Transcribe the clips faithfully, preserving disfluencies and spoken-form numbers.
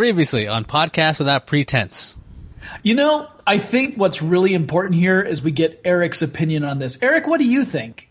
Previously on Podcast Without Pretense. You know, I think what's really important here is we get Eric's opinion on this. Eric, what do you think?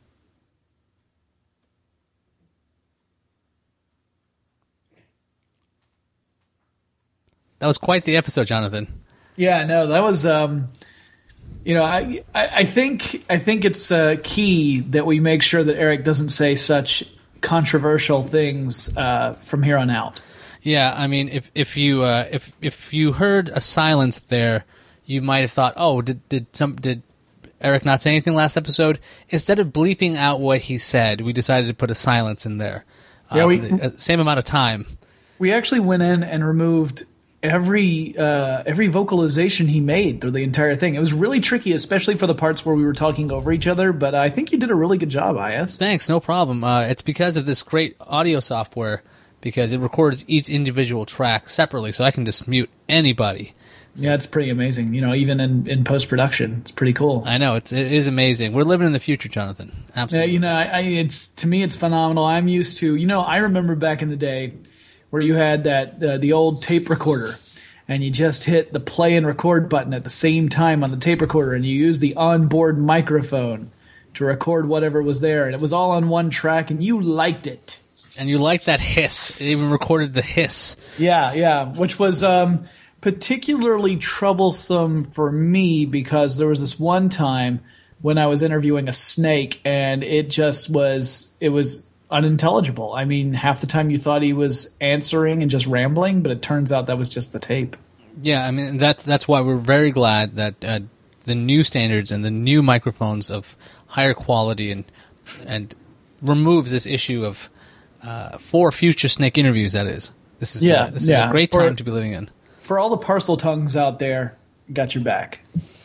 That was quite the episode, Jonathan. Yeah, no, that was, um, you know, I, I, I think I think it's uh, key that we make sure that Eric doesn't say such controversial things uh, from here on out. Yeah, I mean, if if you uh, if if you heard a silence there, you might have thought, "Oh, did did some did Eric not say anything last episode?" Instead of bleeping out what he said, we decided to put a silence in there. Uh, yeah, we for the uh, same amount of time. We actually went in and removed every uh, every vocalization he made through the entire thing. It was really tricky, especially for the parts where we were talking over each other. But I think you did a really good job, I S. Thanks, no problem. Uh, it's because of this great audio software. Because it records each individual track separately, so I can just mute anybody. So, yeah, it's pretty amazing. You know, even in, in post-production, it's pretty cool. I know, it's, it is amazing. We're living in the future, Jonathan. Absolutely. Yeah, you know, I, I, it's to me, it's phenomenal. I'm used to, you know, I remember back in the day where you had that uh, the old tape recorder, and you just hit the play and record button at the same time on the tape recorder, and you use the onboard microphone to record whatever was there, and it was all on one track, and you liked it. And you like that hiss. It even recorded the hiss. Yeah, yeah, which was um, particularly troublesome for me because there was this one time when I was interviewing a snake and it just was it was unintelligible. I mean, half the time you thought he was answering and just rambling, but it turns out that was just the tape. Yeah, I mean, that's that's why we're very glad that uh, the new standards and the new microphones of higher quality and and removes this issue of Uh, for future snake interviews, that is. This is, yeah, uh, this yeah. is a great time for, to be living in. For all the parcel tongues out there, got your back.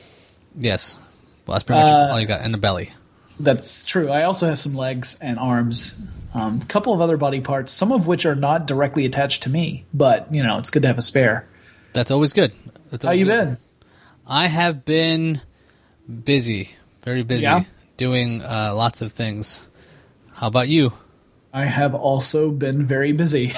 Yes. Well, that's pretty much uh, all you got in the belly. That's true. I also have some legs and arms. Um, a couple of other body parts, some of which are not directly attached to me. But, you know, it's good to have a spare. That's always good. That's always How you good. been? I have been busy. Very busy. Yeah? Doing uh, lots of things. How about you? I have also been very busy.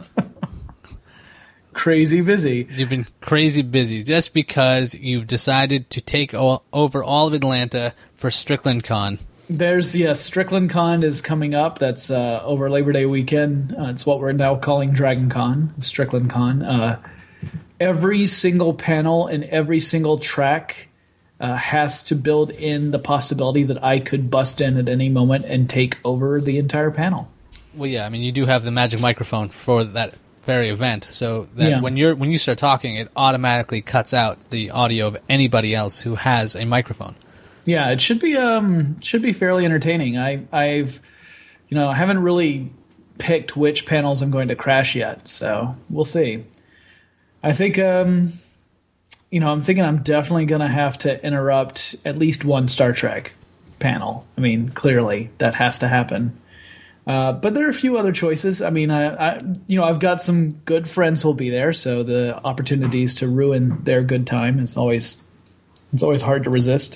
Crazy busy. You've been crazy busy just because you've decided to take all, over all of Atlanta for Strickland Con. There's, yes, Strickland Con is coming up. That's uh, over Labor Day weekend. Uh, it's what we're now calling Dragon Con, Strickland Con. Uh, every single panel and every single track Uh, has to build in the possibility that I could bust in at any moment and take over the entire panel. Well, yeah, I mean, you do have the magic microphone for that very event, so that yeah. when you're when you start talking, it automatically cuts out the audio of anybody else who has a microphone. Yeah, it should be um should be fairly entertaining. I I've you know I haven't really picked which panels I'm going to crash yet, so we'll see. I think um. You know, I'm thinking I'm definitely going to have to interrupt at least one Star Trek panel. I mean, clearly that has to happen. Uh, but there are a few other choices. I mean, I, I, you know, I've got some good friends who'll be there, so the opportunities to ruin their good time is always it's always hard to resist.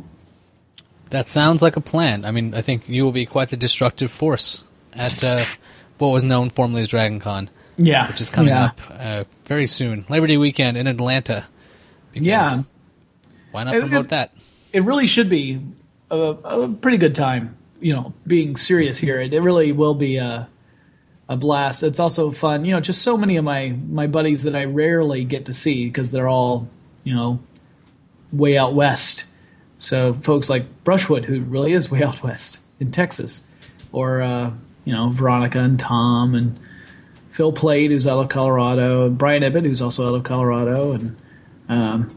That sounds like a plan. I mean, I think you will be quite the destructive force at uh, what was known formerly as Dragon Con. Yeah, which is coming yeah. up uh, very soon, Labor Day weekend in Atlanta. Yeah. Why not it, promote it, that? It really should be a, a pretty good time. You know, being serious here, it, it really will be a, a blast. It's also fun. You know, just so many of my, my buddies that I rarely get to see because they're all, you know, way out west. So folks like Brushwood, who really is way out west in Texas, or, uh, you know, Veronica and Tom and Phil Plate, who's out of Colorado, and Brian Ibbett, who's also out of Colorado, and Um,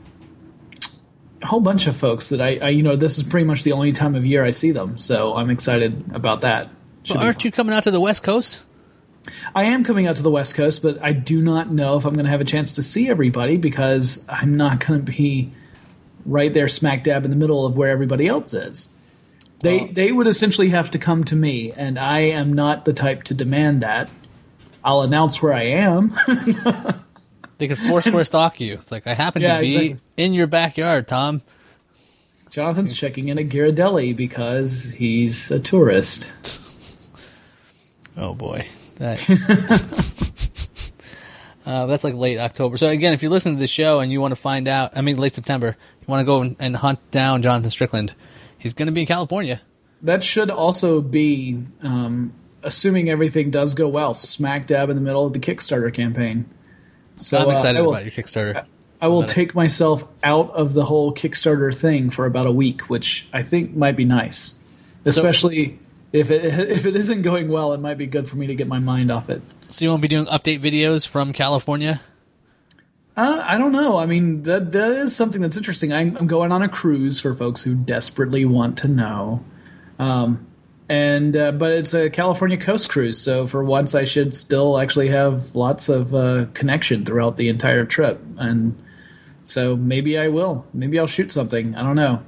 a whole bunch of folks that I, I, you know, this is pretty much the only time of year I see them, so I'm excited about that. Well, aren't you coming out to the West Coast? I am coming out to the West Coast, but I do not know if I'm going to have a chance to see everybody because I'm not going to be right there smack dab in the middle of where everybody else is. They Well, they would essentially have to come to me, and I am not the type to demand that. I'll announce where I am. They could Foursquare stalk you. It's like, I happen Yeah, to be exactly. in your backyard, Tom. Jonathan's checking in at Ghirardelli because he's a tourist. Oh, boy. That Uh, that's like late October. So again, if you're listening to the show and you want to find out, I mean late September, you want to go and, and hunt down Jonathan Strickland, he's going to be in California. That should also be, um, assuming everything does go well, smack dab in the middle of the Kickstarter campaign. So I'm excited uh, will, about your Kickstarter. I, I will take myself out of the whole Kickstarter thing for about a week, which I think might be nice, especially. So, If it if it isn't going well, it might be good for me to get my mind off it. So you won't be doing update videos from California? Uh, I don't know. I mean, that that is something that's interesting. I'm, I'm going on a cruise for folks who desperately want to know, um, and uh, but it's a California coast cruise. So for once, I should still actually have lots of uh, connection throughout the entire trip, and so maybe I will. Maybe I'll shoot something. I don't know.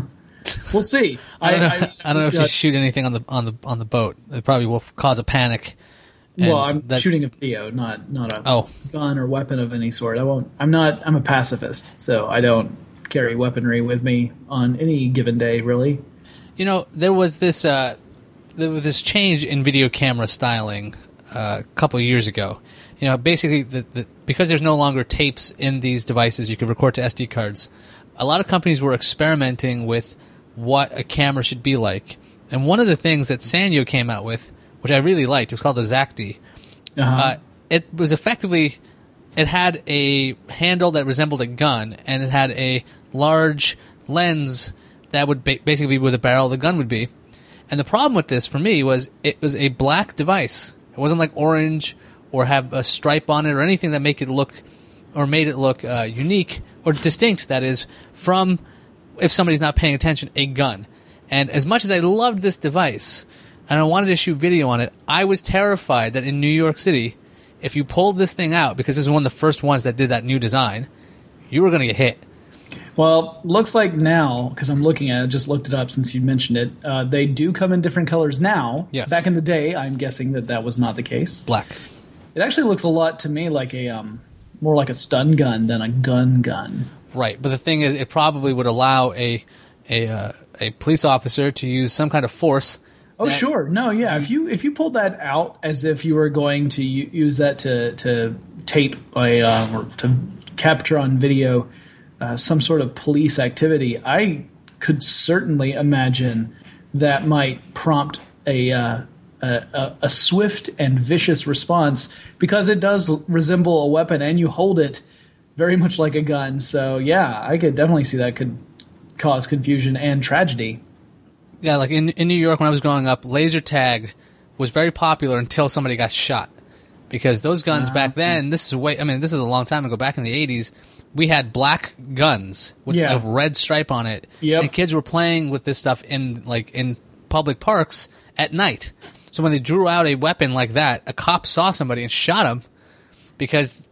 We'll see. I don't know. I, I, I don't know if uh, you shoot anything on the on the on the boat. It probably will cause a panic. Well, I'm that, shooting a video, not not a oh. gun or weapon of any sort. I won't. I'm not. I'm a pacifist, so I don't carry weaponry with me on any given day. Really. You know, there was this uh, there was this change in video camera styling uh, a couple of years ago. You know, basically, the, the, because there's no longer tapes in these devices, you can record to S D cards. A lot of companies were experimenting with what a camera should be like. And one of the things that Sanyo came out with, which I really liked, it was called the Zacti. Uh-huh. Uh, it was effectively, it had a handle that resembled a gun, and it had a large lens that would ba- basically be where the barrel of the gun would be. And the problem with this, for me, was it was a black device. It wasn't like orange or have a stripe on it or anything that make it look, or made it look uh, unique, or distinct, that is, from, if somebody's not paying attention, a gun. And as much as I loved this device, and I wanted to shoot video on it, I was terrified that in New York City, if you pulled this thing out, because this is one of the first ones that did that new design, you were going to get hit. Well, looks like now, because I'm looking at it, just looked it up since you mentioned it, uh, they do come in different colors now. Yes. Back in the day, I'm guessing that that was not the case. Black. It actually looks a lot to me like a um, more like a stun gun than a gun gun. Right, but the thing is, it probably would allow a a uh, a police officer to use some kind of force. Oh, that, sure. No, yeah. If you if you pulled that out as if you were going to u- use that to to tape a uh, or to capture on video uh, some sort of police activity, I could certainly imagine that might prompt a, uh, a, a a swift and vicious response, because it does resemble a weapon and you hold it very much like a gun. So yeah, I could definitely see that could cause confusion and tragedy. Yeah, like in in New York when I was growing up, laser tag was very popular until somebody got shot. Because those guns uh, back then, this is way I mean, this is a long time ago, back in the eighties, we had black guns with yeah. a red stripe on it. Yep. And kids were playing with this stuff in like in public parks at night. So when they drew out a weapon like that, a cop saw somebody and shot him, because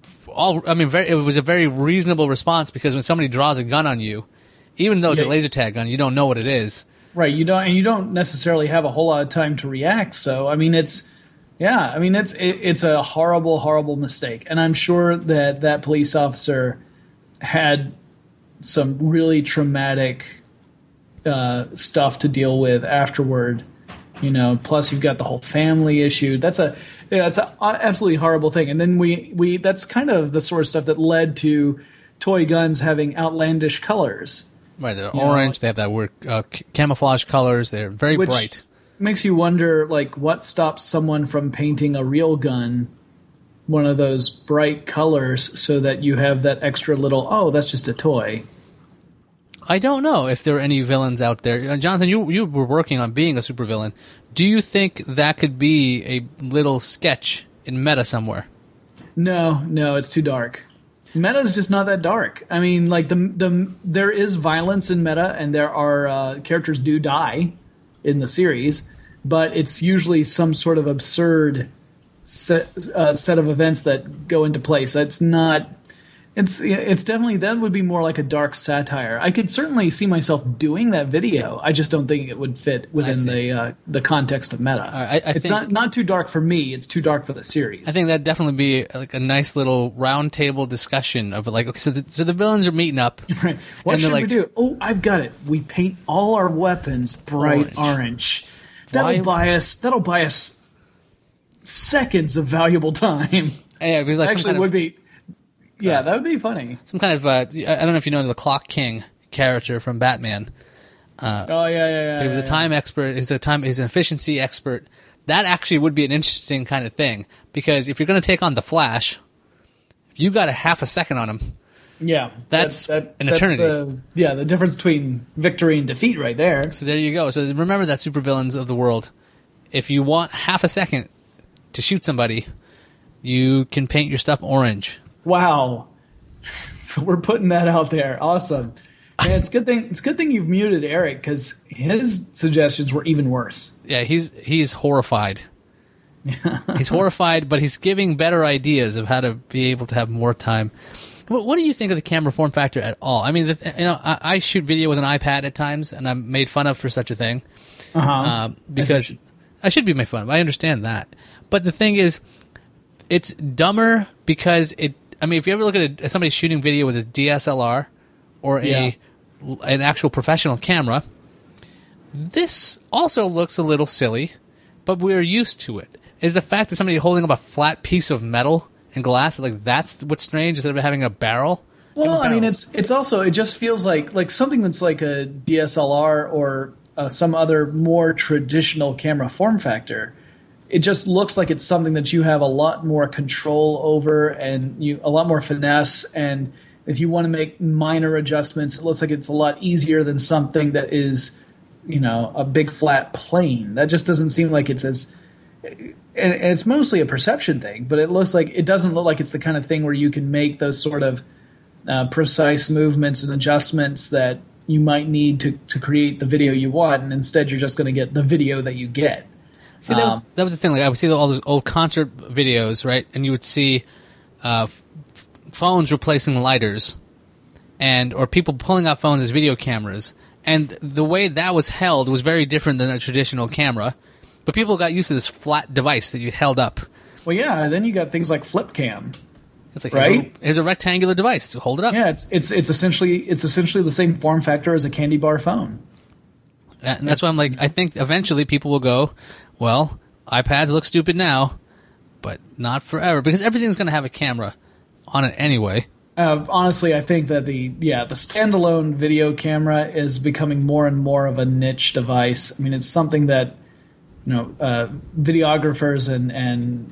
all I mean, very, it was a very reasonable response, because when somebody draws a gun on you, even though it's yeah. a laser tag gun, you don't know what it is. Right, you don't, and you don't necessarily have a whole lot of time to react. So, I mean, it's, yeah, I mean, it's it, it's a horrible, horrible mistake, and I'm sure that that police officer had some really traumatic uh, stuff to deal with afterward. You know, plus you've got the whole family issue. That's a yeah, it's an absolutely horrible thing. And then we we that's kind of the sort of stuff that led to toy guns having outlandish colors. Right, they're you orange. Know, they have that weird uh, camouflage colors. They're very which bright. Makes you wonder, like, what stops someone from painting a real gun one of those bright colors so that you have that extra little, oh, that's just a toy. I don't know if there are any villains out there. Uh, Jonathan, you you were working on being a supervillain. Do you think that could be a little sketch in meta somewhere? No, no, it's too dark. Meta's just not that dark. I mean, like the the there is violence in Meta, and there are uh, characters do die in the series, but it's usually some sort of absurd set uh, set of events that go into place. So it's not. It's it's definitely that would be more like a dark satire. I could certainly see myself doing that video. I just don't think it would fit within the uh, the context of Meta. I, I it's think, not not too dark for me. It's too dark for the series. I think that'd definitely be like a nice little round table discussion of like, okay, so the, so the villains are meeting up. Right. What and should like, we do? Oh, I've got it. We paint all our weapons bright orange. orange. That'll Why? buy us. That'll buy us seconds of valuable time. Yeah, it'd be like some Actually, kind of, would be. Yeah, that would be funny. some kind of. Uh, I don't know if you know the Clock King character from Batman. Uh, oh yeah, yeah, yeah. But he was yeah, a time yeah. expert. He's a time. He's an efficiency expert. That actually would be an interesting kind of thing because if you're going to take on the Flash, if you got a half a second on him, Yeah, that's that, an that's eternity. The, yeah, the difference between victory and defeat, right there. So there you go. So remember that, supervillains of the world. If you want half a second to shoot somebody, you can paint your stuff orange. Wow. So we're putting that out there. Awesome. Man, it's good thing. It's a good thing you've muted Eric because his suggestions were even worse. Yeah, he's he's horrified. He's horrified, but he's giving better ideas of how to be able to have more time. What, what do you think of the camera form factor at all? I mean, the, you know, I, I shoot video with an iPad at times, and I'm made fun of for such a thing. Uh-huh. Um, because I should be made fun of. I understand that, but the thing is, it's dumber because it. I mean, if you ever look at a, somebody shooting video with a D S L R or a Yeah. an actual professional camera, this also looks a little silly, but we're used to it. Is the fact that somebody holding up a flat piece of metal and glass, like that's what's strange instead of having a barrel? Well, I mean, barrels. it's it's also it just feels like like something that's like a D S L R or uh, some other more traditional camera form factor. It just looks like it's something that you have a lot more control over and you a lot more finesse. And if you want to make minor adjustments, it looks like it's a lot easier than something that is, you know, a big flat plane. That just doesn't seem like it's as. And it's mostly a perception thing, but it looks like it doesn't look like it's the kind of thing where you can make those sort of uh, precise movements and adjustments that you might need to, to create the video you want, and instead you're just going to get the video that you get. See, that was, Um, that was the thing. Like I would see all those old concert videos, right? And you would see uh, f- phones replacing lighters, and or people pulling out phones as video cameras. And the way that was held was very different than a traditional camera. But people got used to this flat device that you held up. Well, yeah, and then you got things like flip cam. It's like Right? here's, a, here's a rectangular device to hold it up. Yeah, it's it's it's essentially it's essentially the same form factor as a candy bar phone. And that's why I'm like, I think eventually people will go, well, iPads look stupid now, but not forever, because everything's going to have a camera on it anyway. Uh, honestly, I think that the yeah the standalone video camera is becoming more and more of a niche device. I mean, it's something that you know uh, videographers and and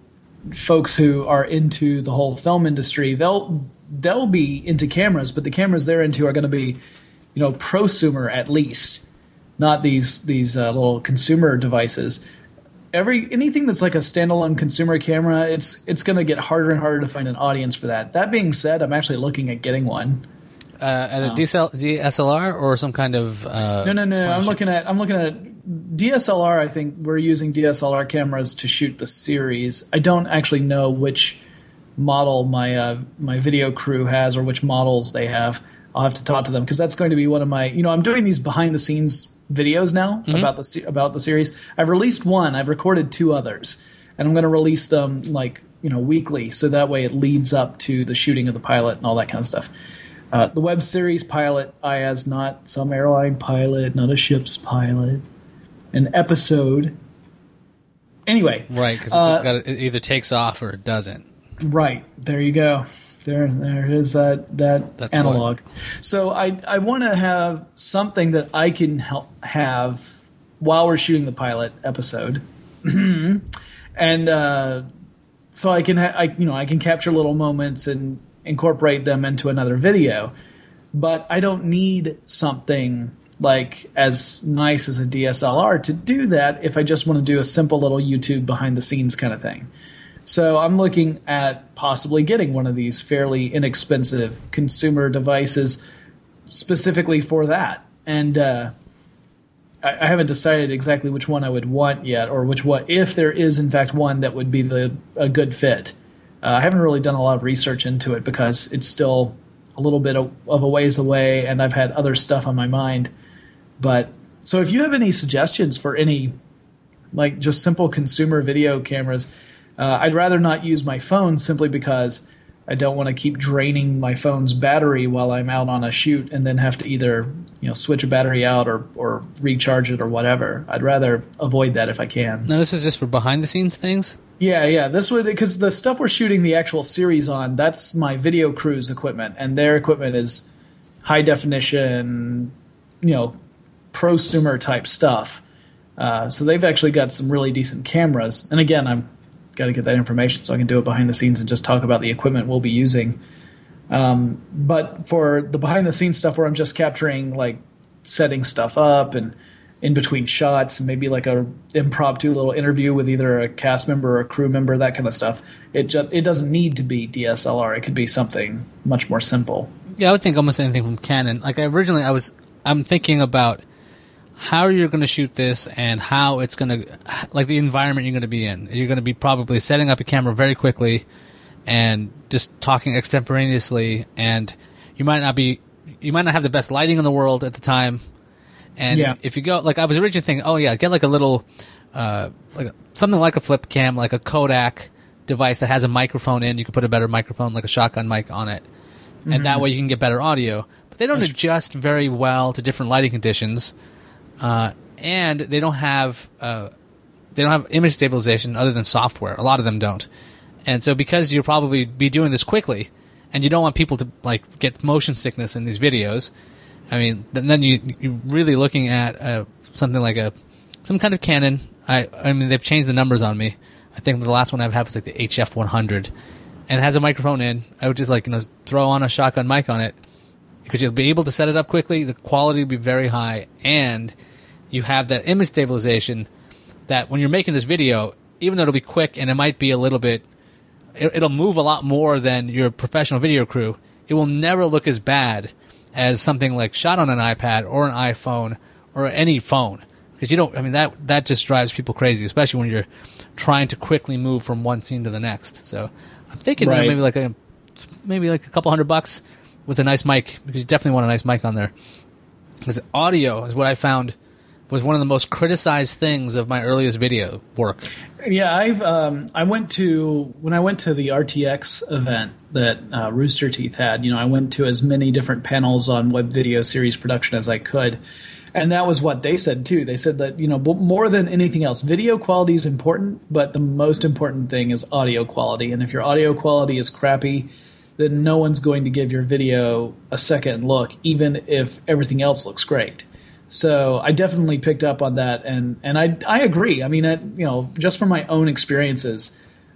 folks who are into the whole film industry they'll they'll be into cameras, but the cameras they're into are going to be you know prosumer at least, not these these uh, little consumer devices. Every anything that's like a standalone consumer camera, it's it's going to get harder and harder to find an audience for that. That being said, I'm actually looking at getting one. Uh, at a D S L R or some kind of uh, No, no, no. I'm point looking at I'm looking at D S L R. I think we're using D S L R cameras to shoot the series. I don't actually know which model my uh, my video crew has or which models they have. I'll have to talk to them because that's going to be one of my. You know, I'm doing these behind the scenes videos now Mm-hmm. about the se- about the series. I've released one. I've recorded two others, and I'm going to release them like you know weekly, so that way it leads up to the shooting of the pilot and all that kind of stuff. Uh, the web series pilot, I as not some airline pilot, not a ship's pilot, an episode. Anyway, Right, because uh, it either takes off or it doesn't. right there you go. There, there is that that That's analog. So I I want to have something that I can help have while we're shooting the pilot episode, and uh, so I can ha- I you know I can capture little moments and incorporate them into another video. But I don't need something like as nice as a D S L R to do that if I just want to do a simple little YouTube behind the scenes kind of thing. So I'm looking at possibly getting one of these fairly inexpensive consumer devices specifically for that. And uh, I, I haven't decided exactly which one I would want yet, or which one, if there is in fact one that would be the a good fit. Uh, I haven't really done a lot of research into it because it's still a little bit of, of a ways away, and I've had other stuff on my mind. But so if you have any suggestions for any like just simple consumer video cameras, uh, I'd rather not use my phone simply because I don't want to keep draining my phone's battery while I'm out on a shoot and then have to either you know switch a battery out or, or recharge it or whatever. I'd rather avoid that if I can. Now, this is just for behind the scenes things? Yeah, yeah. This would because the stuff we're shooting the actual series on, that's my video crew's equipment, and their equipment is high definition, you know, prosumer type stuff. Uh, so they've actually got some really decent cameras. And again, I'm got to get that information so I can do it behind the scenes and just talk about the equipment we'll be using. Um, but for the behind the scenes stuff where I'm just capturing like setting stuff up and in between shots and maybe like a impromptu little interview with either a cast member or a crew member, that kind of stuff, it just, it doesn't need to be D S L R. It could be something much more simple. Yeah, I would think almost anything from Canon. Like I originally, I was, I'm thinking about how you're going to shoot this and how it's going to, like the environment you're going to be in. You're going to be probably setting up a camera very quickly and just talking extemporaneously, and you might not be, you might not have the best lighting in the world at the time. And yeah. if, if you go, like I was originally thinking, oh yeah, get like a little, uh, like a, something like a flip cam, like a Kodak device that has a microphone in. You could put a better microphone, like a shotgun mic on it. And mm-hmm. that way you can get better audio. But they don't That's adjust very well to different lighting conditions. Uh, and they don't have uh, they don't have image stabilization other than software. A lot of them don't. And so because you'll probably be doing this quickly, and you don't want people to like get motion sickness in these videos, I mean, then you, you're really looking at uh, something like a some kind of Canon. I I mean, they've changed the numbers on me. I think the last one I've had was like the H F one hundred. And it has a microphone in. I would just like you know throw on a shotgun mic on it because you'll be able to set it up quickly. The quality will be very high, and you have that image stabilization that when you're making this video, even though it'll be quick and it might be a little bit, it, it'll move a lot more than your professional video crew. It will never look as bad as something like shot on an iPad or an iPhone or any phone, because you don't. I mean that that just drives people crazy, especially when you're trying to quickly move from one scene to the next. So I'm thinking right. you know, maybe like a maybe like a couple hundred bucks with a nice mic, because you definitely want a nice mic on there. Because audio is what I found was one of the most criticized things of my earliest video work. Yeah, I've um, I went to when I went to the R T X event that uh, Rooster Teeth had. You know, I went to as many different panels on web video series production as I could, and that was what they said too. They said that you know more than anything else, video quality is important, but the most important thing is audio quality. And if your audio quality is crappy, then no one's going to give your video a second look, even if everything else looks great. So I definitely picked up on that, and, and I I agree. I mean, I, you know, just from my own experiences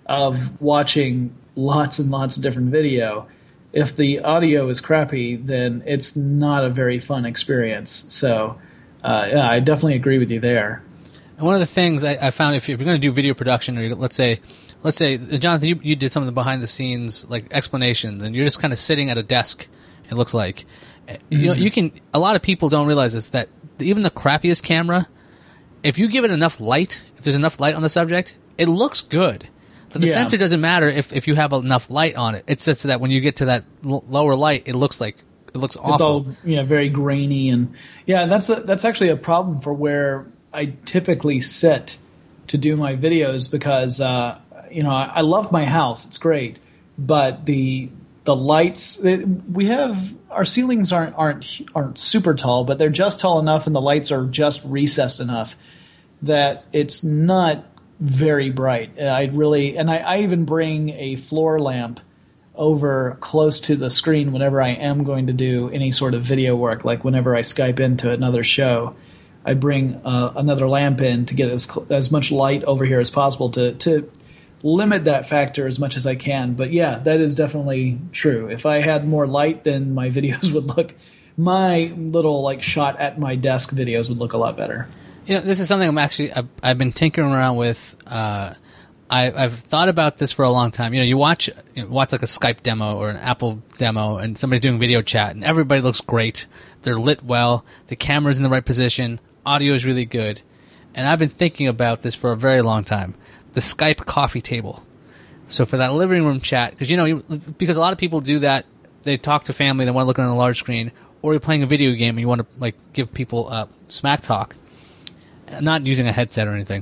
of watching lots and lots of different video, if the audio is crappy, then it's not a very fun experience. So uh, yeah, I definitely agree with you there. And one of the things I, I found, if you're going to do video production, or let's say, let's say, Jonathan, you, you did some of the behind the scenes like explanations, and you're just kind of sitting at a desk. It looks like, mm-hmm. you know, you can. A lot of people don't realize this, that even the crappiest camera, if you give it enough light, if there's enough light on the subject, it looks good. But the yeah. sensor doesn't matter if, if you have enough light on it. It's just that when you get to that l- lower light, it looks like it looks awful. It's all yeah, very grainy, and yeah, that's a, that's actually a problem for where I typically sit to do my videos, because uh, you know I, I love my house, it's great, but the the lights it, we have. Our ceilings aren't aren't aren't super tall, but they're just tall enough, and the lights are just recessed enough that it's not very bright. I really, and I, I even bring a floor lamp over close to the screen whenever I am going to do any sort of video work. Like whenever I Skype into another show, I bring uh, another lamp in to get as as much light over here as possible to to. limit that factor as much as I can. But yeah, that is definitely true. If I had more light, then my videos would look, my little like shot at my desk videos would look a lot better. You know, this is something I'm actually, I've, I've been tinkering around with. Uh, I, I've thought about this for a long time. You know, you watch, you know, watch like a Skype demo or an Apple demo, and somebody's doing video chat, and everybody looks great. They're lit well. The camera's in the right position. Audio is really good. And I've been thinking about this for a very long time. The Skype coffee table. So for that living room chat, because you know, you, because a lot of people do that, they talk to family, they want to look on a large screen, or you're playing a video game and you want to like give people uh, smack talk, not using a headset or anything.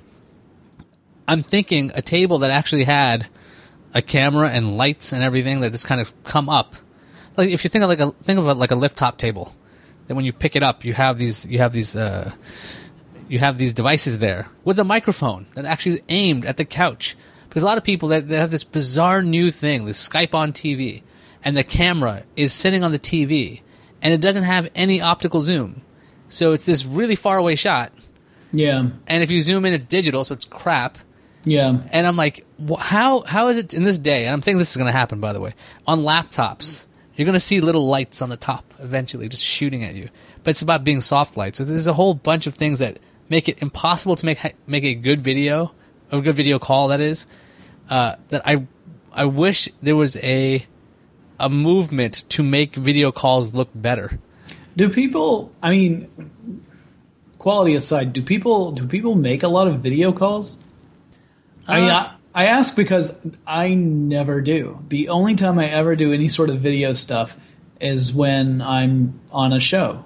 I'm thinking a table that actually had a camera and lights and everything that just kind of come up. Like if you think of like a think of it like a lift top table, that when you pick it up, you have these you have these. Uh, You have these devices there with a microphone that actually is aimed at the couch. Because a lot of people, they, they have this bizarre new thing, this Skype on T V, and the camera is sitting on the T V, and it doesn't have any optical zoom. So it's this really far away shot. Yeah. And if you zoom in, it's digital, so it's crap. Yeah. And I'm like, wh- how how is it in this day, and I'm thinking this is going to happen, by the way, on laptops, you're going to see little lights on the top eventually just shooting at you. But it's about being soft light. So there's a whole bunch of things that make it impossible to make make a good video, a good video call, that is, uh, that I I wish there was a a movement to make video calls look better. Do people, I mean, quality aside, do people do people make a lot of video calls? I mean, I, I ask because I never do. The only time I ever do any sort of video stuff is when I'm on a show,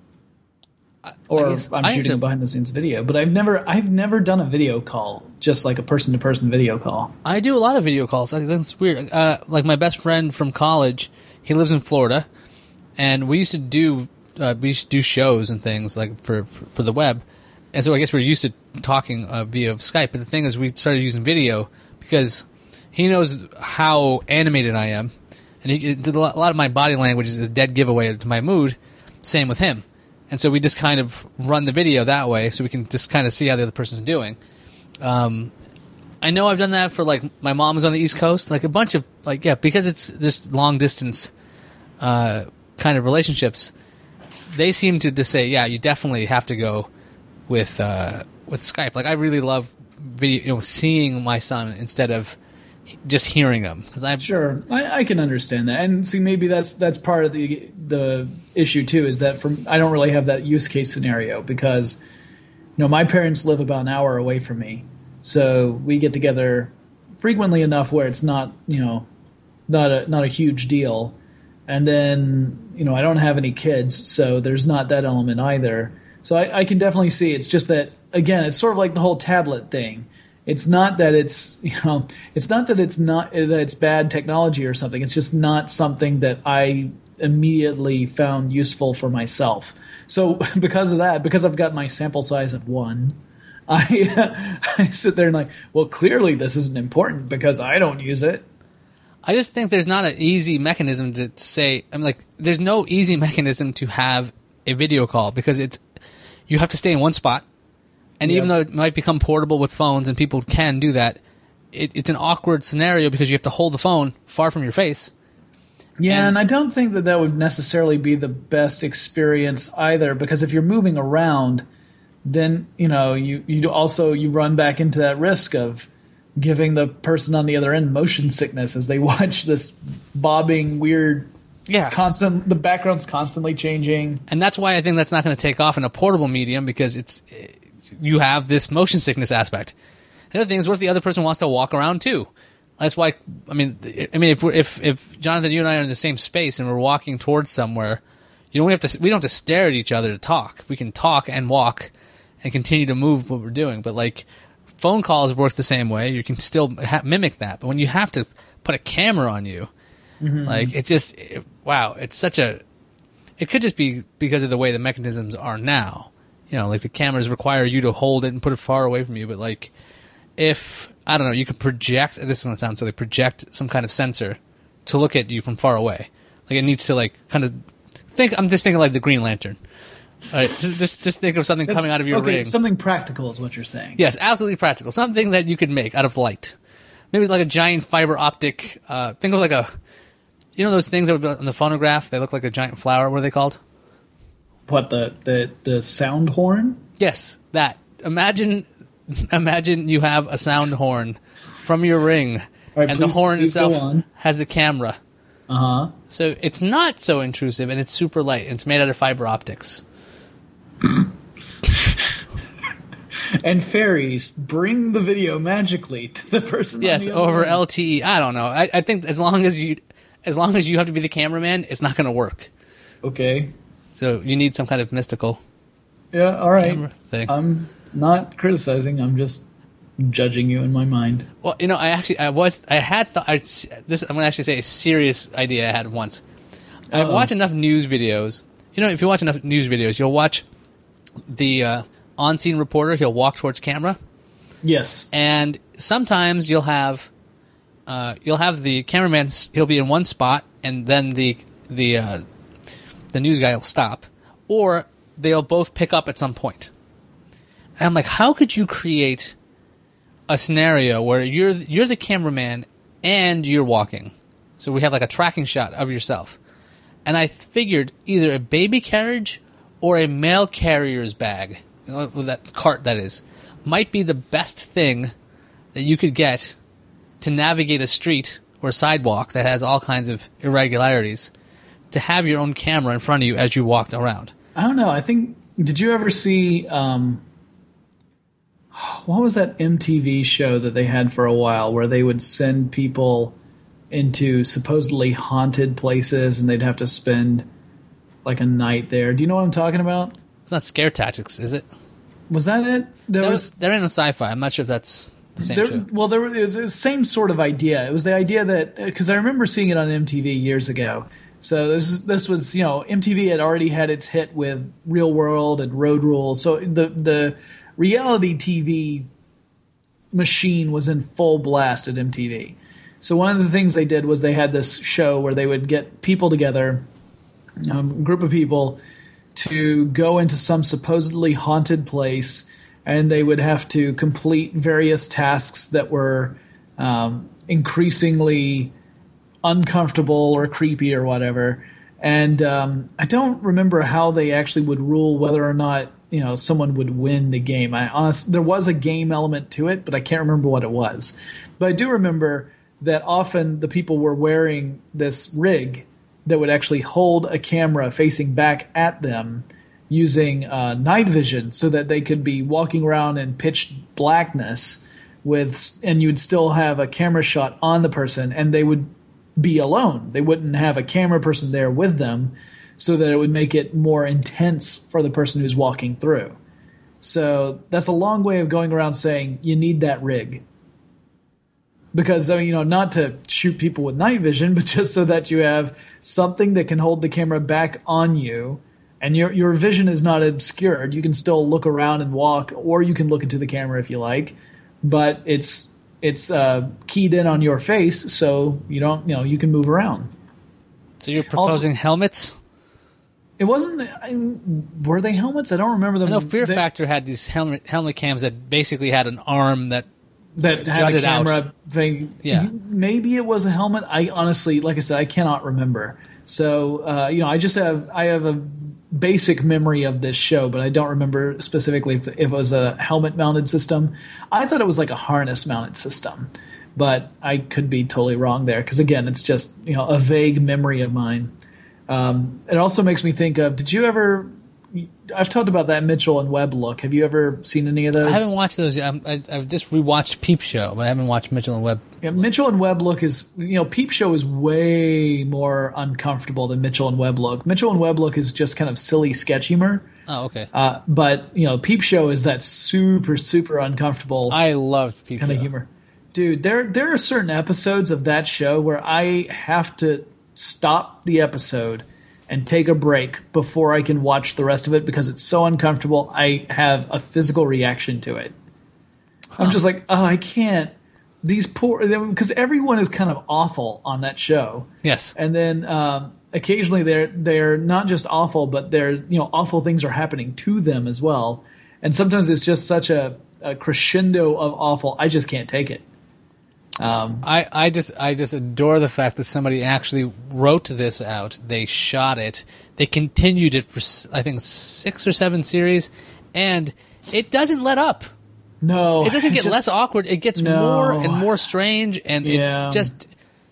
or I'm shooting a behind-the-scenes video. But I've never, I've never done a video call, just like a person-to-person video call. I do a lot of video calls. I think that's weird. Uh, like my best friend from college, he lives in Florida, and we used to do uh, we used to do shows and things like for for, for the web. And so I guess we're used to talking uh, via Skype. But the thing is, we started using video because he knows how animated I am. And he, a lot of my body language is a dead giveaway to my mood. Same with him. And so we just kind of run the video that way so we can just kind of see how the other person's doing. Um, I know I've done that for, like, my mom is on the East Coast. Like, a bunch of, like, yeah, because it's just long-distance uh, kind of relationships, they seem to just say, yeah, you definitely have to go with uh, with Skype. Like, I really love video, you know, seeing my son instead of just hearing him. Cause I sure, I, I can understand that, and see, maybe that's that's part of the the issue too. Is that from I don't really have that use case scenario because, you know, my parents live about an hour away from me, so we get together frequently enough where it's not you know not a not a huge deal, and then you know I don't have any kids, so there's not that element either. So I, I can definitely see. It's just that, again, it's sort of like the whole tablet thing. It's not that it's you know, it's not that it's not that it's bad technology or something. It's just not something that I immediately found useful for myself. So because of that, because I've got my sample size of one, I I sit there and like, well, clearly this isn't important because I don't use it. I just think there's not an easy mechanism to say. I'm like, there's no easy mechanism to have a video call because it's. You have to stay in one spot, and yeah. even though it might become portable with phones and people can do that, it, it's an awkward scenario because you have to hold the phone far from your face. Yeah, and, and I don't think that that would necessarily be the best experience either, because if you're moving around, then you know you you also you run back into that risk of giving the person on the other end motion sickness as they watch this bobbing weird. Yeah, constant. The background's constantly changing, and that's why I think that's not going to take off in a portable medium because it's you have this motion sickness aspect. The other thing is, what if the other person wants to walk around too? That's why. I mean, I mean, if we're, if if Jonathan, you and I are in the same space and we're walking towards somewhere, you know, we have to we don't have to stare at each other to talk. We can talk and walk and continue to move what we're doing. But like phone calls work the same way. You can still ha- mimic that, but when you have to put a camera on you. Mm-hmm. Like, it's just, it, wow, it's such a, it could just be because of the way the mechanisms are now. You know, like the cameras require you to hold it and put it far away from you. But like, if, I don't know, you could project, this is going to sound silly, project some kind of sensor to look at you from far away. Like, it needs to like, kind of, think, I'm just thinking like the Green Lantern. All right, just, just, just think of something That's, coming out of your okay, ring. Something practical is what you're saying. Yes, absolutely practical. Something that you could make out of light. Maybe like a giant fiber optic, uh, think of like a, you know those things that would be on the phonograph? They look like a giant flower. What are they called? What, the the, the sound horn? Yes, that. Imagine imagine you have a sound horn from your ring, right, and please, the horn itself has the camera. Uh-huh. So it's not so intrusive, and it's super light, and it's made out of fiber optics. And fairies bring the video magically to the person. Yes, on the over other L T E. I don't know. I, I think as long as you... As long as you have to be the cameraman, it's not going to work. Okay. So you need some kind of mystical yeah, all right. camera thing. I'm not criticizing. I'm just judging you in my mind. Well, you know, I actually, I was, I had thought, I, this, I'm going to actually say a serious idea I had once. I watch enough news videos. You know, if you watch enough news videos, you'll watch the uh, on-scene reporter. He'll walk towards camera. Yes. And sometimes you'll have uh, you'll have the cameraman. He'll be in one spot, and then the the uh, the news guy will stop, or they'll both pick up at some point. And I'm like, how could you create a scenario where you're you're the cameraman and you're walking? So we have like a tracking shot of yourself. And I figured either a baby carriage or a mail carrier's bag, you know, that cart that is, might be the best thing that you could get to navigate a street or a sidewalk that has all kinds of irregularities, to have your own camera in front of you as you walked around. I don't know. I think, did you ever see, um, what was that M T V show that they had for a while where they would send people into supposedly haunted places and they'd have to spend like a night there? Do you know what I'm talking about? It's not Scare Tactics, is it? Was that it? There that was, was they're in a sci-fi. I'm not sure if that's the same there, show. Well, there was the same sort of idea. It was the idea that, because I remember seeing it on M T V years ago. So this this was, you know, M T V had already had its hit with Real World and Road Rules. So the the reality T V machine was in full blast at M T V. So one of the things they did was they had this show where they would get people together, um, a group of people, to go into some supposedly haunted place, and they would have to complete various tasks that were um, increasingly uncomfortable or creepy or whatever. And um, I don't remember how they actually would rule whether or not, you know, someone would win the game. I honestly, there was a game element to it, but I can't remember what it was. But I do remember that often the people were wearing this rig that would actually hold a camera facing back at them using uh, night vision, so that they could be walking around in pitch blackness with, and you would still have a camera shot on the person, and they would be alone. They wouldn't have a camera person there with them, so that it would make it more intense for the person who's walking through. So that's a long way of going around saying you need that rig. Because, I mean, you know, not to shoot people with night vision, but just so that you have something that can hold the camera back on you, and your your vision is not obscured. You can still look around and walk, or you can look into the camera if you like, but it's it's uh, keyed in on your face, so you don't, you know, you can move around. So you're proposing also, helmets? It wasn't. I mean, were they helmets? I don't remember them. I know Fear they, Factor had these helmet helmet cams that basically had an arm that that had a camera out. thing. Yeah, maybe it was a helmet. I honestly, like I said, I cannot remember. So uh, you know, I just have I have a basic memory of this show, but I don't remember specifically if, if it was a helmet mounted system. I thought it was like a harness mounted system, but I could be totally wrong there, because again, it's just, you know, a vague memory of mine. Um, it also makes me think of, did you ever, I've talked about that Mitchell and Webb look. Have you ever seen any of those? I haven't watched those yet. I, I've just rewatched Peep Show, but I haven't watched Mitchell and Webb. Yeah, Mitchell and Webb look is, you know, Peep Show is way more uncomfortable than Mitchell and Webb look. Mitchell and Webb look is just kind of silly sketch humor. Oh, okay. Uh, but, you know, Peep Show is that super, super uncomfortable I loved Peep kind Show. of humor. Dude, there there are certain episodes of that show where I have to stop the episode and take a break before I can watch the rest of it, because it's so uncomfortable. I have a physical reaction to it. Huh. I'm just like, oh, I can't. These poor, because everyone is kind of awful on that show. Yes. And then um, occasionally they're they're not just awful, but they're, you know, awful things are happening to them as well. And sometimes it's just such a, a crescendo of awful. I just can't take it. Um, I, I just I just adore the fact that somebody actually wrote this out. They shot it. They continued it for, I think, six or seven series, and it doesn't let up. No, it doesn't get just, less awkward. It gets no. more and more strange, and yeah. it's just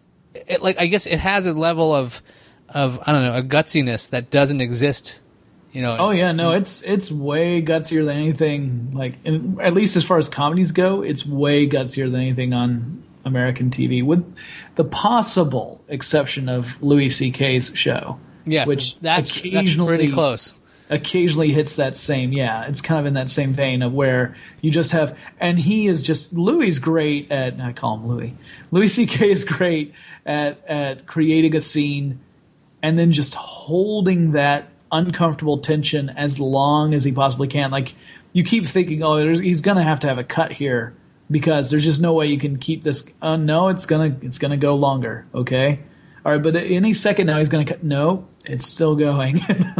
it, like I guess it has a level of of I don't know, a gutsiness that doesn't exist. You know. Oh yeah, no, it's it's way gutsier than anything. Like, in, at least as far as comedies go, it's way gutsier than anything on American T V, with the possible exception of Louis C K's show. Yes, which that's that's pretty close. Occasionally hits that same, yeah, it's kind of in that same vein of where you just have, and he is just, Louis is great at, I call him Louis, Louis C K is great at, at creating a scene and then just holding that uncomfortable tension as long as he possibly can. Like, you keep thinking, oh, there's, he's going to have to have a cut here because there's just no way you can keep this. Uh, no, it's gonna it's gonna go longer. Okay, all right, but any second now he's gonna cut. No, it's still going.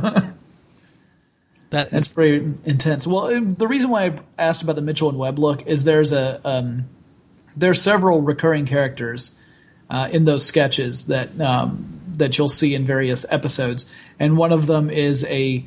That That's is, pretty intense. Well, the reason why I asked about the Mitchell and Webb look is there's a um, there are several recurring characters uh, in those sketches that um, that you'll see in various episodes, and one of them is a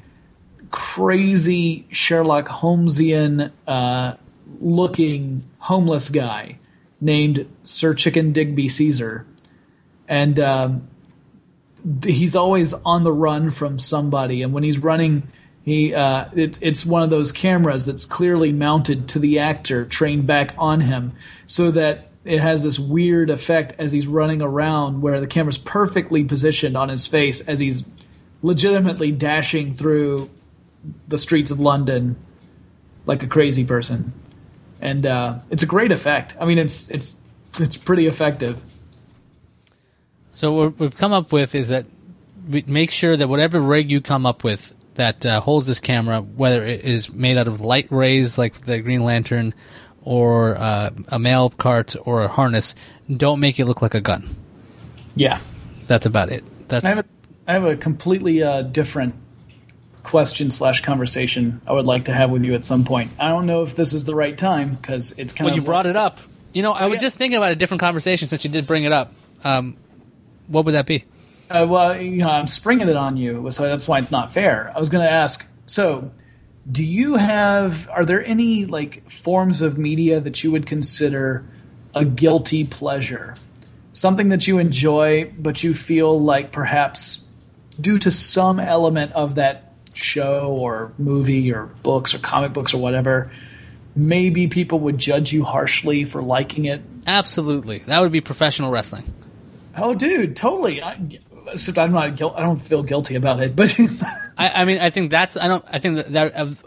crazy Sherlock Holmesian uh, looking homeless guy named Sir Chicken Digby Caesar, and um, he's always on the run from somebody, and when he's running. He, uh, it, it's one of those cameras that's clearly mounted to the actor, trained back on him, so that it has this weird effect as he's running around where the camera's perfectly positioned on his face as he's legitimately dashing through the streets of London like a crazy person. And uh, it's a great effect. I mean, it's it's it's pretty effective. so what we've come up with is that we make sure that whatever rig you come up with that uh, holds this camera, whether it is made out of light rays like the Green Lantern or uh, a mail cart or a harness, don't make it look like a gun. Yeah. That's about it. That's I have a, I have a completely uh, different question slash conversation I would like to have with you at some point. I don't know if this is the right time because it's kind well, of... you brought it up. You know, I Oh, was yeah. just thinking about a different conversation since you did bring it up. Um, what would that be? Uh, well, you know, I'm springing it on you, so that's why it's not fair. I was going to ask, so do you have, are there any like forms of media that you would consider a guilty pleasure? Something that you enjoy, but you feel like perhaps due to some element of that show or movie or books or comic books or whatever, maybe people would judge you harshly for liking it? Absolutely. That would be professional wrestling. Oh, dude, totally. I, except I'm not. Guil- I don't feel guilty about it, but I, I mean, I think that's. I don't. I think that, that of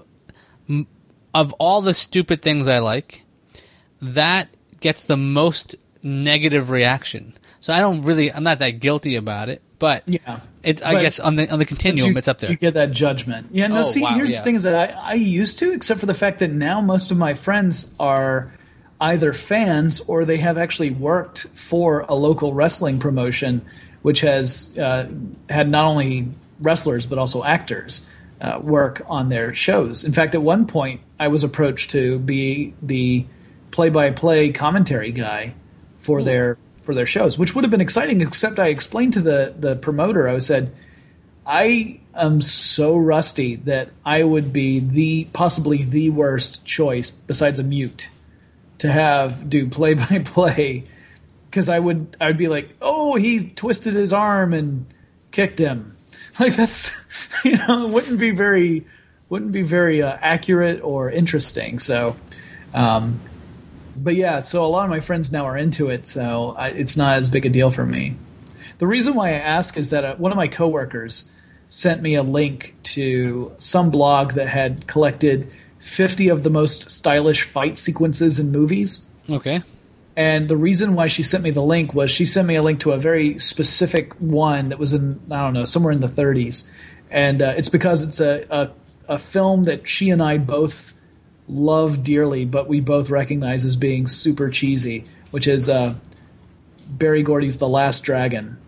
of all the stupid things I like, that gets the most negative reaction. So I don't really. I'm not that guilty about it, but yeah, it's. I But- guess on the on the continuum, you, it's up there. You get that judgment. Yeah. No. Oh, see, wow, here's yeah. the thing is that I, I used to, except for the fact that now most of my friends are either fans or they have actually worked for a local wrestling promotion, which has uh, had not only wrestlers but also actors uh, work on their shows. In fact, at one point, I was approached to be the play-by-play commentary guy for their for their shows, which would have been exciting. Except I explained to the the promoter, I said, I am so rusty that I would be the possibly the worst choice besides a mute to have do play-by-play. Because I would, I would be like, oh, he twisted his arm and kicked him. Like that's, you know, it wouldn't be very, wouldn't be very uh, accurate or interesting. So, um, but yeah, so a lot of my friends now are into it, so I, it's not as big a deal for me. The reason why I ask is that uh, one of my coworkers sent me a link to some blog that had collected fifty of the most stylish fight sequences in movies. Okay. And the reason why she sent me the link was she sent me a link to a very specific one that was in, I don't know, somewhere in the thirties. And uh, it's because it's a, a, a film that she and I both love dearly, but we both recognize as being super cheesy, which is uh, Barry Gordy's The Last Dragon.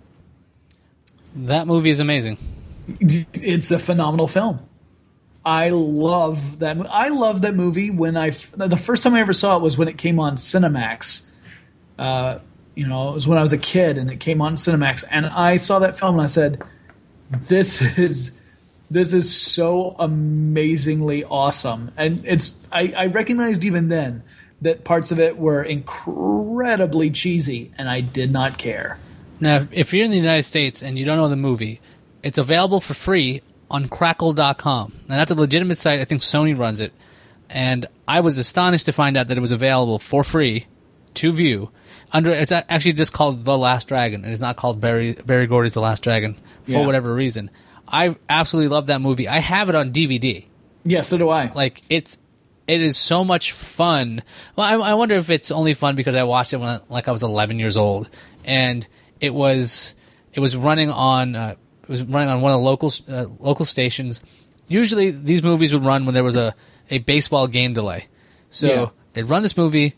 That movie is amazing. It's a phenomenal film. I love that. I love that movie. When I the first time I ever saw it was when it came on Cinemax. Uh, you know, it was when I was a kid, and it came on Cinemax, and I saw that film, and I said, "This is this is so amazingly awesome." And it's I, I recognized even then that parts of it were incredibly cheesy, and I did not care. Now, if you're in the United States and you don't know the movie, it's available for free on crackle dot com. Now, that's a legitimate site. I think Sony runs it. And I was astonished to find out that it was available for free to view. Under It's actually just called The Last Dragon. It is not called Barry, Barry Gordy's The Last Dragon for Yeah. whatever reason. I absolutely love that movie. I have it on D V D. Yeah, so do I. Like, it's it is so much fun. Well, I, I wonder if it's only fun because I watched it when I, like I was eleven years old. And it was it was running on... Uh, It was running on one of the local uh, local stations. Usually, these movies would run when there was a, a baseball game delay. So Yeah. they'd run this movie,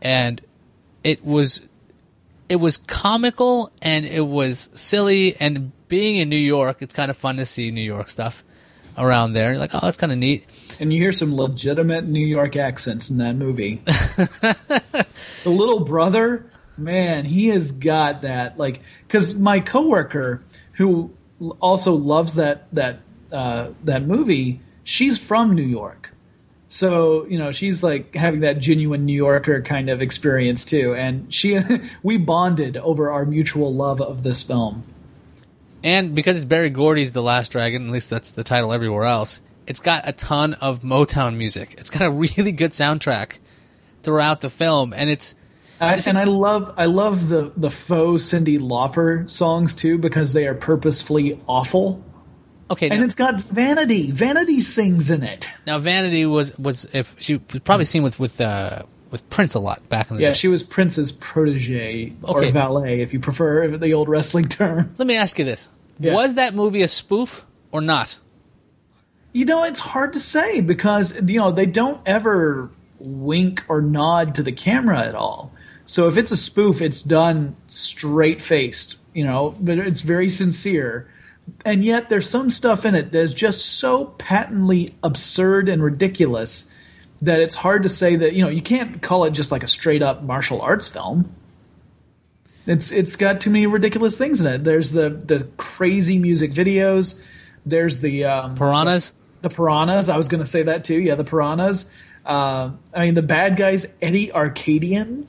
and it was it was comical and it was silly. And being in New York, it's kind of fun to see New York stuff around there. You're like, oh, that's kind of neat. And you hear some legitimate New York accents in that movie. The little brother, man, he has got that. Like, because my coworker, who also loves that that uh, that movie, she's from New York. So, you know, she's like having that genuine New Yorker kind of experience too. And she, we bonded over our mutual love of this film. And because it's Barry Gordy's The Last Dragon, at least that's the title everywhere else, it's got a ton of Motown music. It's got a really good soundtrack throughout the film, and it's... I, and I love I love the, the faux Cyndi Lauper songs too, because they are purposefully awful. Okay, and now, it's got Vanity. Vanity sings in it. Now, Vanity was was if she was probably seen with with uh, with Prince a lot back in the yeah, day. Yeah, she was Prince's protege okay. or valet, if you prefer the old wrestling term. Let me ask you this: yeah. Was that movie a spoof or not? You know, it's hard to say because you know they don't ever wink or nod to the camera at all. So if it's a spoof, it's done straight faced. You know, but it's very sincere. And yet there's some stuff in it that's just so patently absurd and ridiculous that it's hard to say that, you know, you can't call it just like a straight up martial arts film. It's it's got too many ridiculous things in it. There's the, the crazy music videos. There's the um, piranhas. The, the piranhas. I was going to say that too. Yeah, the piranhas. Uh, I mean, the bad guy's Eddie Arcadian.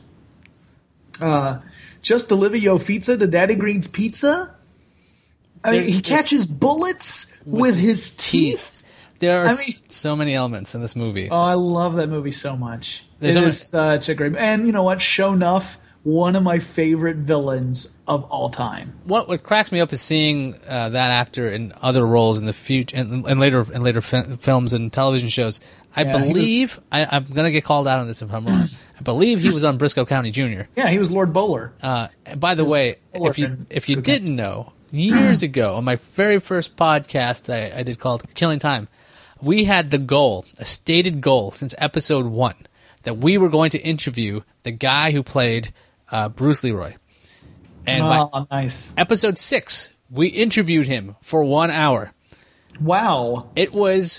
Uh, just Olivia Pizza to Daddy Green's Pizza. I mean, he catches bullets with, with his teeth. teeth. There are I mean, so many elements in this movie. Oh, I love that movie so much. There's it so is such a great... And you know what? Sho'nuff, one of my favorite villains of all time. What what cracks me up is seeing uh, that actor in other roles in the future and, and later in later fi- films and television shows. I yeah, believe was, I, I'm going to get called out on this if I'm wrong. I believe he was on Briscoe County Junior Yeah, he was Lord Bowler. Uh, by the way, if you if you didn't know, years ago on my very first podcast I, I did called Killing Time, we had the goal, a stated goal since episode one, that we were going to interview the guy who played uh, Bruce Leroy. And oh, by nice. episode six, we interviewed him for one hour. Wow. It was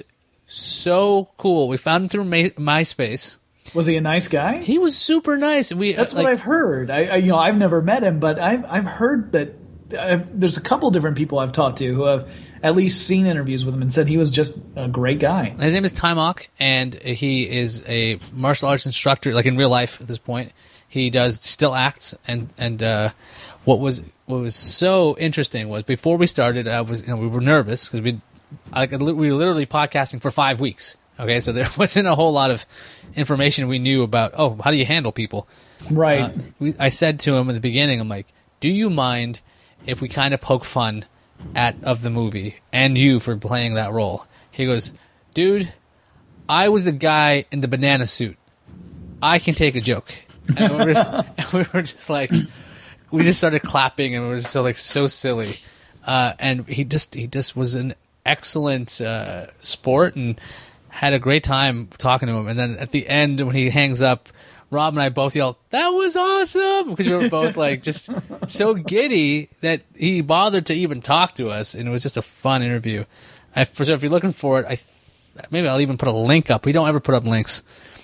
so cool. We found him through My- MySpace. Was he a nice guy? He was super nice. We That's uh, like, what I've heard. I, I, you know, I've never met him, but I've I've heard that I've, there's a couple different people I've talked to who have at least seen interviews with him and said he was just a great guy. His name is Timok, and he is a martial arts instructor, like in real life at this point. He does still acts, and and uh, what was what was so interesting was before we started, I was you know we were nervous because we like we were literally podcasting for five weeks. Okay, so there wasn't a whole lot of information we knew about. Oh, how do you handle people? Right. Uh, we, I said to him in the beginning, I'm like, do you mind if we kind of poke fun at of the movie and you for playing that role? He goes, dude, I was the guy in the banana suit. I can take a joke. And we were, and we were just like, we just started clapping and we were just so like so silly. Uh, and he just he just was an excellent uh, sport and had a great time talking to him. And then at the end when he hangs up, Rob and I both yelled, "That was awesome!" because we were both like just so giddy that he bothered to even talk to us, and it was just a fun interview. I, for so if you're looking for it, I maybe I'll even put a link up. We don't ever put up links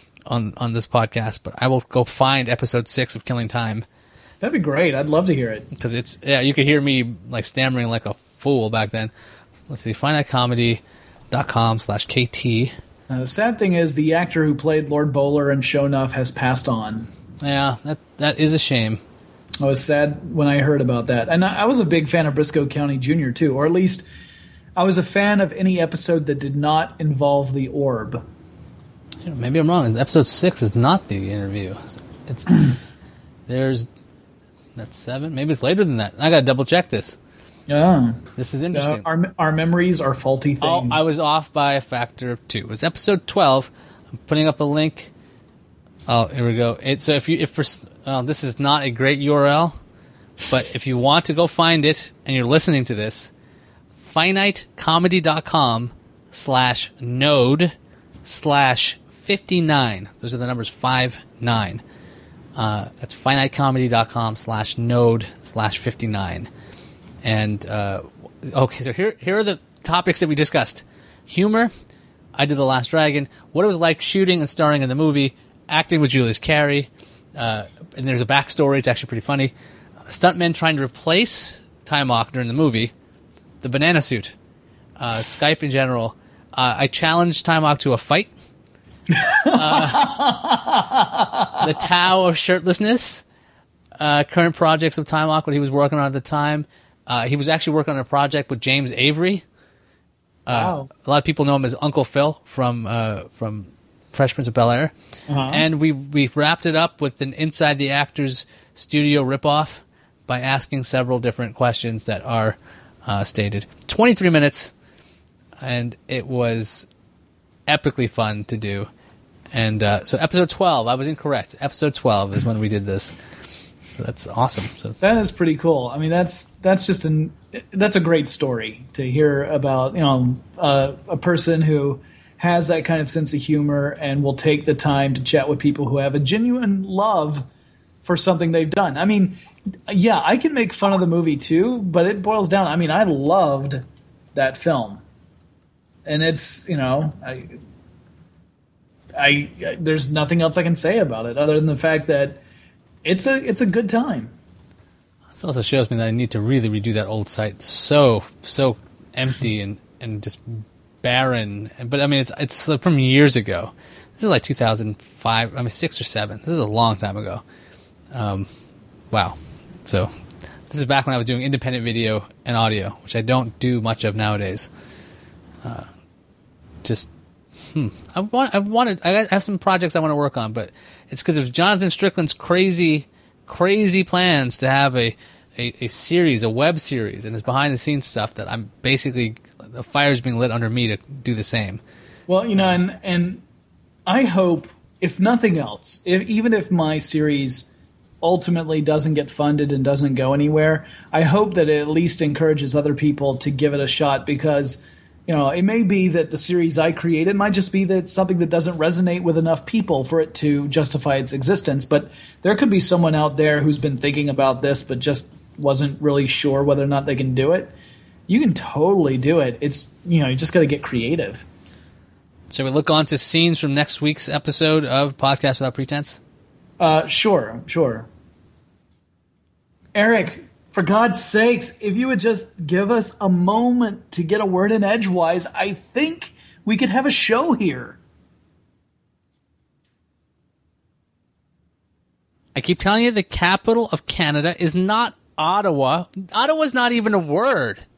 on on this podcast, but I will go find episode six of Killing Time. That'd be great. I'd love to hear it because it's yeah. You could hear me like stammering like a fool back then. Let's see, find out comedy dot com slash K T. Uh, the sad thing is the actor who played Lord Bowler in Sho'nuff has passed on. Yeah, that that is a shame. I was sad when I heard about that. And I, I was a big fan of Briscoe County Junior too, or at least I was a fan of any episode that did not involve the orb. Maybe I'm wrong. Episode six is not the interview. It's there's that's seven. Maybe it's later than that. I gotta double check this. Yeah, this is interesting. Uh, our our memories are faulty things. Oh, I was off by a factor of two. It was episode twelve. I'm putting up a link. Oh, here we go. It, so if you if for oh, this is not a great U R L, but if you want to go find it and you're listening to this, finite comedy dot com slash node slash fifty nine. Those are the numbers five nine. Uh, that's finitecomedy.com slash node slash 59. And, uh, okay, so here, here are the topics that we discussed. Humor, I did The Last Dragon, what it was like shooting and starring in the movie, acting with Julius Carey, uh, and there's a backstory, it's actually pretty funny. Stuntmen trying to replace Taimak during the movie, the banana suit, uh, Skype in general. Uh, I challenged Taimak to a fight. uh, the Tao of shirtlessness, uh, current projects of Taimak, what he was working on at the time. Uh, he was actually working on a project with James Avery. Uh, Wow. A lot of people know him as Uncle Phil from uh, from Fresh Prince of Bel-Air. Uh-huh. And we've, we've wrapped it up with an Inside the Actors studio ripoff by asking several different questions that are uh, stated. twenty-three minutes, and it was epically fun to do. And uh, so episode twelve, I was incorrect. Episode twelve is when we did this. So that's awesome. So That is pretty cool. I mean, that's that's just an that's a great story to hear about. You know, uh, a person who has that kind of sense of humor and will take the time to chat with people who have a genuine love for something they've done. I mean, yeah, I can make fun of the movie too, but it boils down. I mean, I loved that film, and it's you know, I, I, I there's nothing else I can say about it other than the fact that it's a it's a good time. this also shows me that I need to really redo that old site. So so empty and, and just barren. But I mean, it's it's from years ago. This is like two thousand five. I mean, six or seven. This is a long time ago. Um, wow. So this is back when I was doing independent video and audio, which I don't do much of nowadays. Uh, just, hmm. I want. I wanted. I have some projects I want to work on, but it's because of Jonathan Strickland's crazy, crazy plans to have a, a, a series, a web series, and his behind the scenes stuff that I'm basically the fire's being lit under me to do the same. Well, you know, and and I hope, if nothing else, if even if my series ultimately doesn't get funded and doesn't go anywhere, I hope that it at least encourages other people to give it a shot, because, you know, it may be that the series I created might just be that it's something that doesn't resonate with enough people for it to justify its existence. But there could be someone out there who's been thinking about this but just wasn't really sure whether or not they can do it. You can totally do it. It's, you know, you just got to get creative. So we look on to scenes from next week's episode of Podcast Without Pretense? Uh, sure, sure. Eric, for God's sakes, if you would just give us a moment to get a word in edgewise, I think we could have a show here. I keep telling you the capital of Canada is not Ottawa. Ottawa's not even a word.